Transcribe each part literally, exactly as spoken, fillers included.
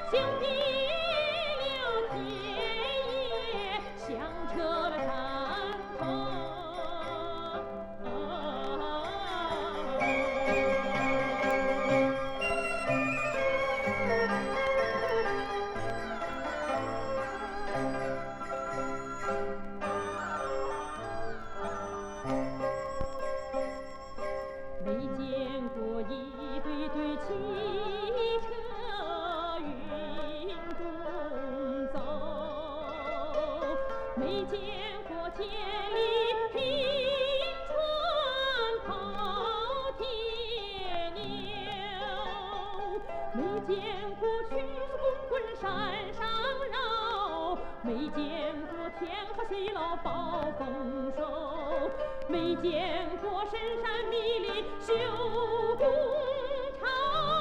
兄弟留田野，响彻了山头。没见过一对对汽车云中走，没见过千里平川跑铁牛，没见过曲子滚滚山上绕，没见过天河水老暴丰收，没见过深山密林修工厂，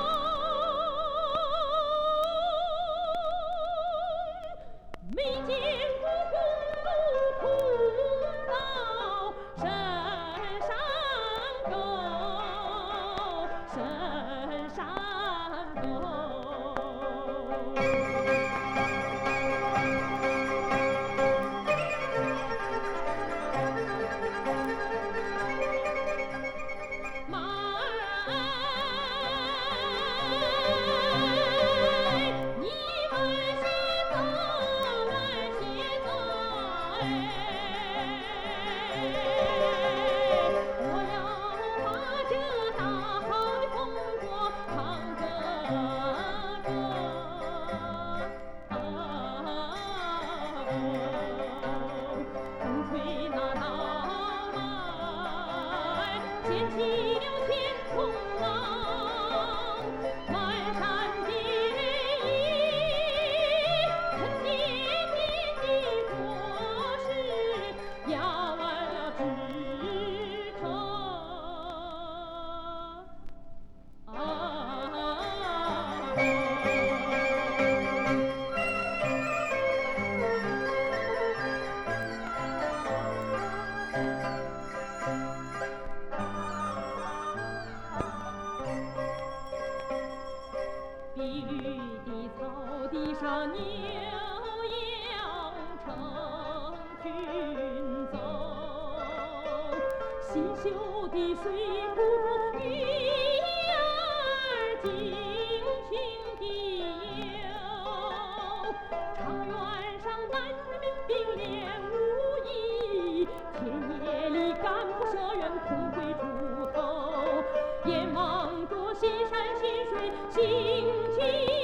没见过公路空到深山沟，深山沟。掀起了天空浪，漫山遍野，沉甸甸的果实压弯了枝头。啊！碧绿的草地上，牛羊成群走；新修的水库中，鱼儿尽情地游。长原上，男人们并列无依，田野里干部社员同会锄头，眼望着新山新水新情。